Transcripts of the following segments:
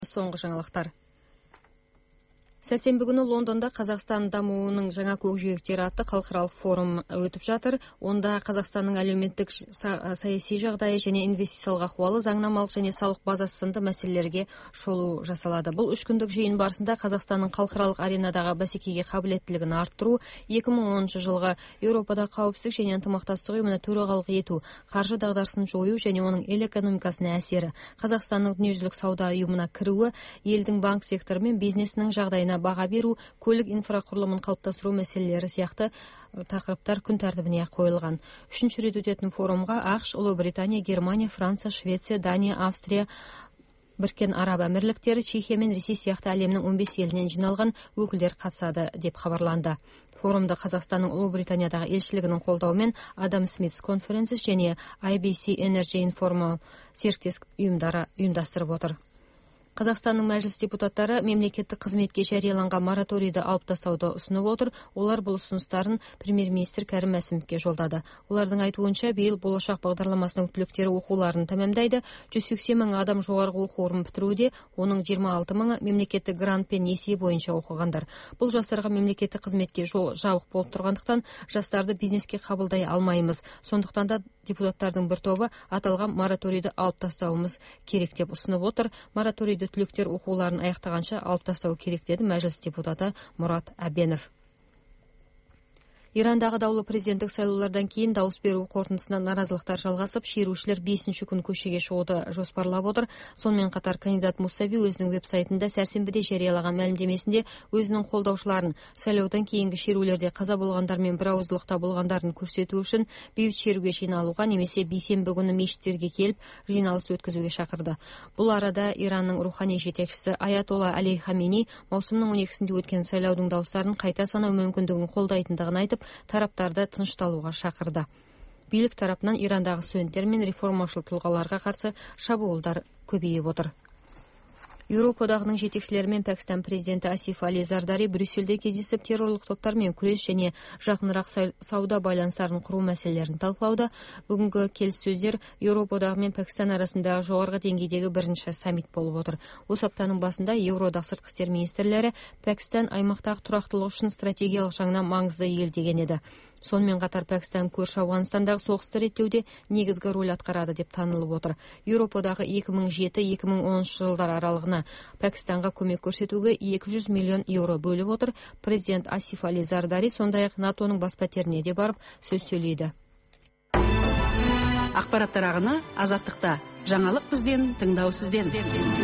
Соңғы жаңалықтар. Сәрсенбі күні Лондонда Қазақстан дамуының жаңа көкжиектері атты халықаралық форум өтіп жатыр. Онда Қазақстанның әлеуметтік саяси жағдайы және инвестициялық ахуалы, заңнамалық және салық базасы сынды мәселелерге шолу жасалады. Бұл 3 күндік жиын барысында Қазақстанның халықаралық аренадағы бәсекеге қабілеттілігін арттыру, 2010 жылғы Еуропада қауіпсіздік және ынтымақтастық ұйымына төрағалық ету, қаржы дағдарысын жою және оның ел экономикасына әсері, Қазақстанның дүниежүзілік сауда ұйымына кіруі, елдің банк секторы мен бизнесінің жағдайына баға беру, көлік инфрақұрылымын қалыптастыру мәселелері сияқты тақырыптар күн тәртібіне қойылған. 3-ші рет өтетін форумға ақш, Ұлыбритания, Германия, Франция, Швеция, Дания, Австрия, Біріккен Араб Әмірліктері, Чехия мен Ресей сияқты әлемнің 15 елінен жиналған өкілдер қатысады деп хабарланды. Форумда Қазақстанның Ұлыбританиядағы елшілігінің қолдауымен Адам Смитс конференциясы және IBC Energy Informal серіктестік ұйымдары ұйымдастырып отыр. Қазақстанның мәжіліс депутаттары мемлекеттік қызметке жарияланған мораторийді алып тастауды ұсынып отыр. Олар бұл ұсыныстарын премьер-министр Кәрім Мәсімовке жолдады. Олардың айтуынша, биыл болашақ бағдарламасының түлектері оқуларын тәмамдайды. 180 мың адам жоғарғы оқу орнын бітіруде, оның 26 мыңы мемлекеттік грант пен несие бойынша оқығандар. Бұл жастарға мемлекеттік қызметке жол жабық болып тұрғандықтан, жастарды бизнеске қабылдай алмаймыз. Сондықтан да депутаттардың бір тобы аталған мораторийді алып тастауымыз керек деп ұсынып отыр. Мораторийді түлектер оқуларын аяқтағанша алып тастау керек деді мәжіліс депутаты Мұрат Әбенов. Ирандағы даулы президенттік сайлаулардан кейін дауыс беру қорытындысына наразылықтар жалғасып, шерушілер 5-ші күн көшеге шығуды жоспарлап отыр. Сонымен қатар кандидат Мусави өзінің веб-сайтында сәрсенбіде жариялаған мәлімдемесінде өзінің қолдаушыларын сайлаудан кейінгі шерулерде қаза болғандар мен бірауыздылықта болғандарын көрсету үшін бейбіт шеруге жиналуға немесе бейсенбі күні мешіттерге келіп жиналыс өткізуге шақырды. Бұл арада Иранның рухани жетекшісі Аятолла Али Хамини маусымның 12-сінде өткен сайлаудың дауыстарын қайта санау мүмкіндігін қолдайтындығын айтып, тараптарды тынышталуға шақырды. Билік тарапынан Ирандағы студенттер мен реформашыл тұлғаларға қарсы шабуылдар көбейіп отыр. Еуропа одағының жетекшілерімен Пәкістан президенті Асиф Али Зардари Брюссельде кездесіп, террорлық топтармен күрес және жақынырақ сауда байланыстарын құру мәселелерін талқылауда. Бүгінгі келіссөздер Еуропа одағы мен Пәкістан арасындағы жоғарғы деңгейдегі бірінші саммит болып отыр. Осы аптаның басында Еуроодақ сыртқы істер министрлері Пәкістан аймақтағы тұрақтылық үшін стратегиялық жағынан маңызды ел деген еді. Сонымен қатар Пәкістан көрші Ауғанстандағы соғысты реттеуде негізгі рөл атқарады деп танылып отыр. Еуропадағы 2007-2010 жылдар аралығына Пәкістанға көмек көрсетуге 200 миллион еуро бөліп отыр. Президент Асиф Али Зардари сондай-ақ НАТОның бас пәтеріне де барып сөз сөйлейді. Ақпараттар ағыны азаттықта. Жаңалық бізден, тыңдау сізден.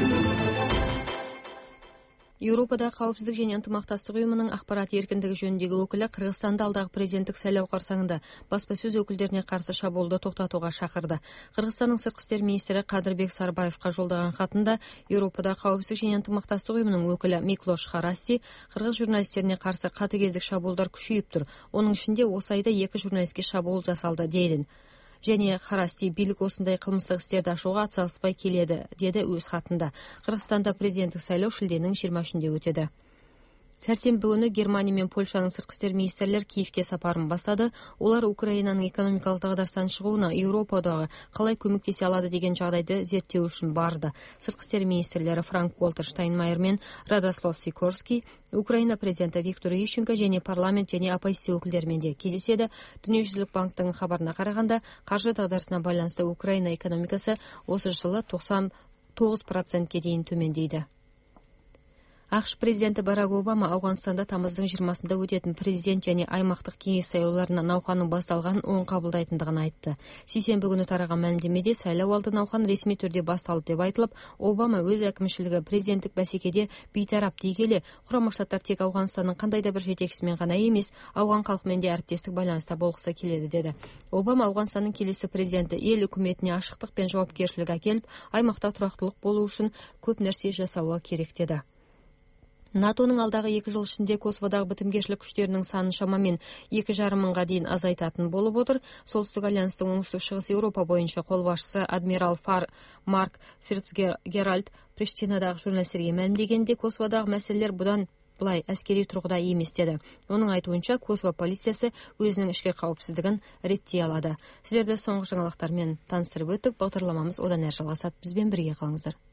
Еуропада қауіпсіздік және ынтымақтастық ұйымының ақпарат еркіндігі жөніндегі өкілі Қырғызстанда алдағы президенттік сайлау қарсаңында баспасөз өкілдеріне қарсы шабуылды тоқтатуға шақырды. Қырғызстанның сыртқы істер министрі Қадырбек Сарбаевқа жолдаған хатында Еуропада қауіпсіздік және ынтымақтастық ұйымының өкілі Миклош Харасти қырғыз журналистеріне қарсы қатыгездік шабуылдар күшейіп тұр. Оның ішінде осы айда 2 журналистке шабуыл жасалды дейді. Және Харасти билік осындай қылмыстық істерді ашуға атсалыспай келеді, деді өз хатында. Қырғызстанда президенттік сайлау шілденің 23-інде өтеді. Сәрсенбі күні Германия мен Польшаның сыртқы істер министрлер Киевке сапарын бастады. Олар Украинаның экономикалық дағдарыстан шығуына Еуропа одағы қалай көмектесе алады деген жағдайды зерттеу үшін барды. Сыртқы істер министрлері Франк Уолтер Штайнмайер мен Радослав Сикорский Украина президенті Виктор Ющенко және парламент және оппозиция өкілдерімен де кездеседі. Дүниежүзілік банктың хабарына қарағанда, қаржы дағдарысына байланысты Украина экономикасы осы жылы 99%-ке дейін төмендейді. ақш президенті Барак Обама Ауғанстанда тамыздың 20-сында өтетін президент және аймақтық кеңес сайлауларына науқанның басталғанын оң қабылдайтындығын айтты. Сейсенбі күні тараған мәлімдемеде сайлау алды науқан ресми түрде басталды деп айтылып, Обама өз әкімшілігі президенттік бәсекеде бейтарап дей келе, Құрама Штаттар тек Ауғанстанның қандай да бір жетекшісімен ғана емес, ауған халқымен де әріптестік байланыста болғысы келеді деді. Обама Ауғанстанның келесі президенті ел үкіметіне ашықтық пен жауапкершілік әкеліп, аймақта тұрақтылық болу үшін көп нәрсе жасауы керек деді. НАТОның алдағы 2 жыл ішінде Косоводағы бітімгершілік күштерінің санын шамамен 2,5 мыңға дейін азайтатын болып отыр. Солтүстік альянстың оңтүстік шығыс Еуропа бойынша қолбасшысы адмирал Марк Фицгеральд Приштинадағы журналистерге мәлімдегенде, Косоводағы мәселелер бұдан былай әскери тұрғыда емес деді. Оның айтуынша, Косово полициясы өзінің ішкі қауіпсіздігін реттей алады. Сіздерді соңғы жаңалықтармен таныстырып өттік. Бағдарламамыз одан әрі жалғасады. Бізбен бірге қалыңыздар.